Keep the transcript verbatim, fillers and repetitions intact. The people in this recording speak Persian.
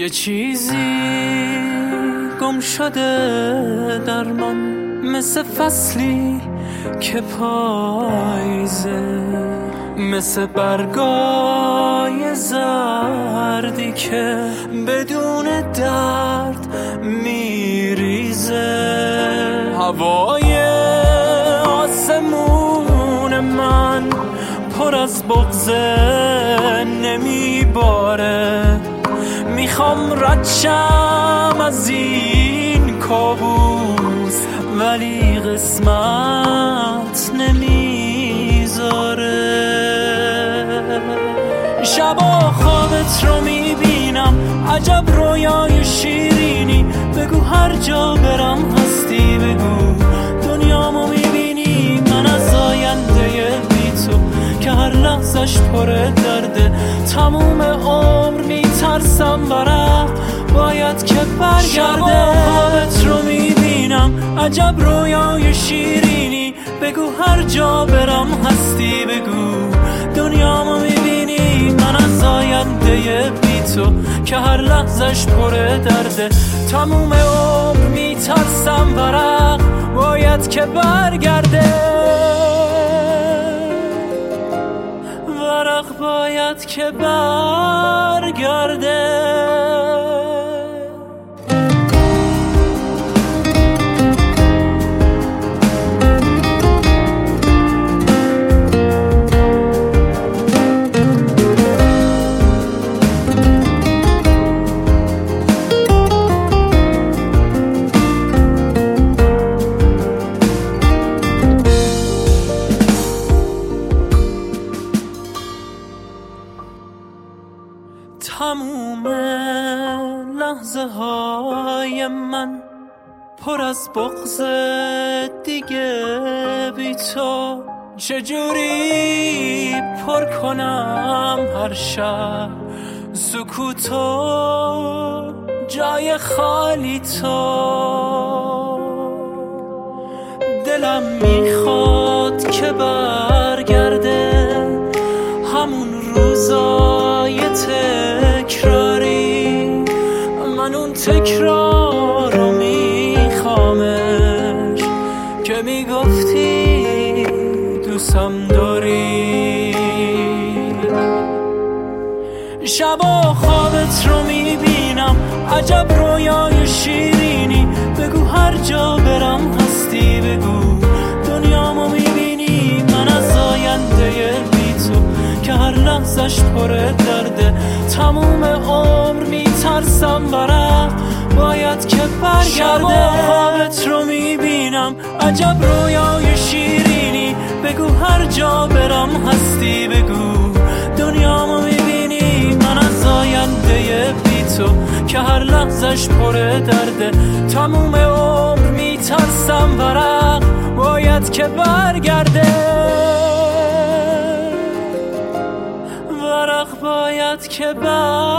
یه چیزی گم شده در من، مثل فصلی که پاییزه، مثل برگای زردی که بدون درد میریزه. هوای آسمون من پر از بغضه نمیباره، میخوام ردشم از این کابوس ولی قسمت نمیذاره. شبا خوابت رو میبینم، عجب رویای شیرینی، بگو هر جا برم هستی، بگو دنیامو میبینی. من از آینده بی تو که هر لحظش پر درده، تموم عمر میترسم ورق باید که برگرده. شبا خوابت رو میبینم، عجب رویای شیرینی، بگو هر جا برم هستی، بگو دنیامو میبینی. من از آینده بی تو که هر لحظش پر درده، تموم عمر میترسم ورق باید که برگرده. ورق باید که برگرده. تموم لحظه های من پر از بغض دیگه بی تو، چجوری پر کنم هر شب سکوتو جای خالی تو. دلم میخواد که برگرده همون روزای تکراری، من اون تکرار رو میخوامش که میگفتی دوستم داری. شبا خوابت رو میبینم، عجب رویای شیرینی، بگو هر جا برم هستی، بگو دنیامو میبینی. من از آینده بی تو که هر لحظش پر درده، تموم عمر میترسم ورق باید که برگرده. شبا خوابت رو میبینم، عجب رویای شیرینی، بگو هر جا برم هستی، بگو دنیامو میبینی. من از آینده بی تو که هر لحظش پر درده، تموم عمر میترسم ورق باید که برگرده. ورق باید که برگرده.